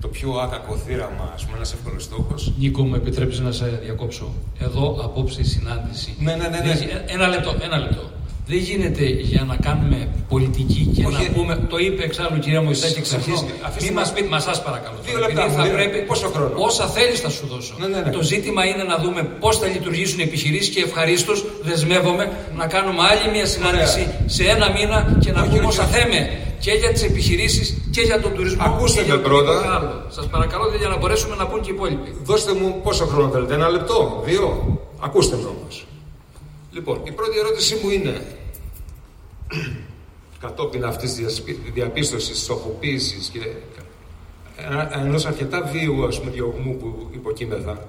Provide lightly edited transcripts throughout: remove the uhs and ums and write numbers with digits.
το πιο άκακο θύραμα, ας πούμε, ένας εύκολος στόχος. Νίκο, μου επιτρέπεις να σε διακόψω? Εδώ απόψε η συνάντηση. Ναι. Ένα λεπτό. Δεν γίνεται για να κάνουμε πολιτική και να πούμε. Το είπε εξάλλου η κυρία Μωυσάκη εξ αρχής. Μην μας πείτε, σας παρακαλώ. 2 λεπτά. Θα πρέπει. Πόσο χρόνο? Όσα θέλεις θα σου δώσω. Ναι. Το ζήτημα είναι να δούμε πώς θα λειτουργήσουν οι επιχειρήσεις και ευχαρίστως δεσμεύομαι να κάνουμε άλλη μια συνάντηση σε 1 μήνα και να πούμε όσα θέμε και για τις επιχειρήσεις και για τον τουρισμό. Ακούστε με πρώτα. Σας παρακαλώ για να μπορέσουμε να πούν και οι υπόλοιποι. Δώστε μου πόσο χρόνο θέλετε, 1 λεπτό, 2. Ακούστε με όμως. Λοιπόν, η πρώτη ερώτησή μου είναι, κατόπιν αυτής της διαπίστωσης, της στοχοποίησης και ενός αρκετά βίαιου, ας πούμε, διωγμού που υποκείμεθα,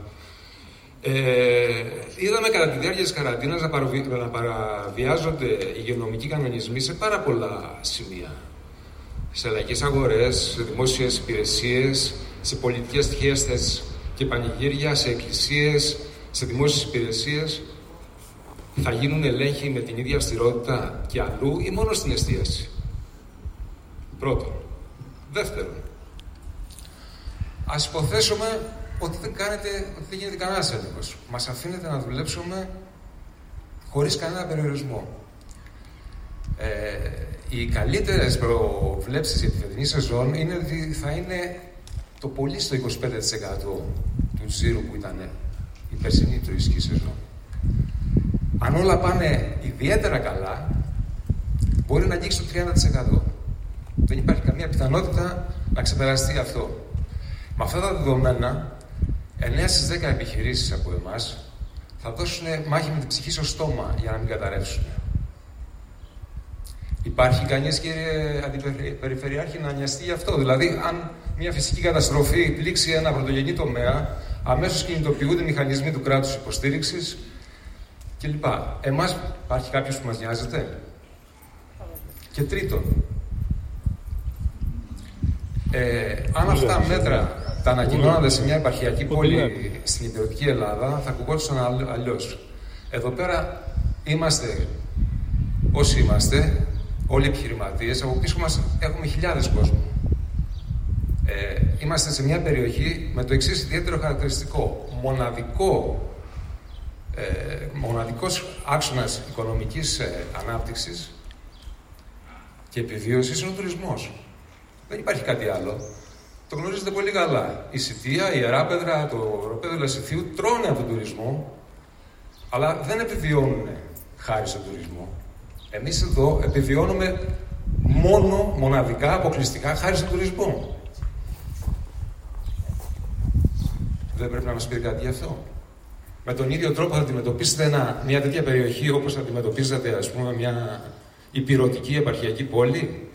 είδαμε κατά τη διάρκεια της καραντίνας να παραβιάζονται οι υγειονομικοί κανονισμοί σε πάρα πολλά σημεία. Σε λαϊκές αγορές, σε δημόσιες υπηρεσίες, σε πολιτικές σχέσεις και πανηγύρια, σε εκκλησίες, σε δημόσιες υπηρεσίες. Θα γίνουν ελέγχοι με την ίδια αυστηρότητα και αλλού ή μόνο στην εστίαση? Πρώτον. Δεύτερον, ας υποθέσουμε ότι δεν γίνεται κανένας έλεγχος. Μας αφήνεται να δουλέψουμε χωρίς κανένα περιορισμό. Οι καλύτερες προβλέψεις για τη φετινή σεζόν είναι ότι θα είναι το πολύ στο 25% του τζίρου που ήταν η περσινή τουριστική σεζόν. Αν όλα πάνε ιδιαίτερα καλά, μπορεί να αγγίξει το 30%. Δεν υπάρχει καμία πιθανότητα να ξεπεραστεί αυτό. Με αυτά τα δεδομένα, 9 στις 10 επιχειρήσεις από εμάς θα δώσουν μάχη με την ψυχή στο στόμα για να μην καταρρεύσουν. Υπάρχει κανείς, κύριε Αντιπεριφερειάρχη, να νοιαστεί γι' αυτό? Δηλαδή, αν μια φυσική καταστροφή πλήξει ένα πρωτογενή τομέα, αμέσως κινητοποιούνται μηχανισμοί του κράτους υποστήριξης κλπ. Εμάς υπάρχει κάποιος που μας νοιάζεται? Και τρίτον, αν αυτά τα μέτρα τα ανακοινώνονται σε μια επαρχιακή πόλη στην υπηρετική Ελλάδα, θα ακουγόντουσαν αλλιώς. Εδώ πέρα είμαστε όσοι είμαστε, όλοι οι επιχειρηματίες, από πίσω μας έχουμε χιλιάδες κόσμο. Είμαστε σε μια περιοχή με το εξής ιδιαίτερο χαρακτηριστικό. Μοναδικός άξονας οικονομικής ανάπτυξης και επιβίωσης είναι ο τουρισμός. Δεν υπάρχει κάτι άλλο. Το γνωρίζετε πολύ καλά. Η Σιτία, η Ιεράπεδρα, το Οροπέδιο Λασιθίου τρώνε από τον τουρισμό, αλλά δεν επιβιώνουν χάρη στον τουρισμό. Εμείς εδώ επιβιώνουμε μοναδικά, αποκλειστικά, χάρη στον τουρισμό. Δεν πρέπει να μας πει κάτι γι' αυτό? Με τον ίδιο τρόπο θα αντιμετωπίσετε μια τέτοια περιοχή όπως αντιμετωπίζετε, ας πούμε, μια ηπειρωτική επαρχιακή πόλη?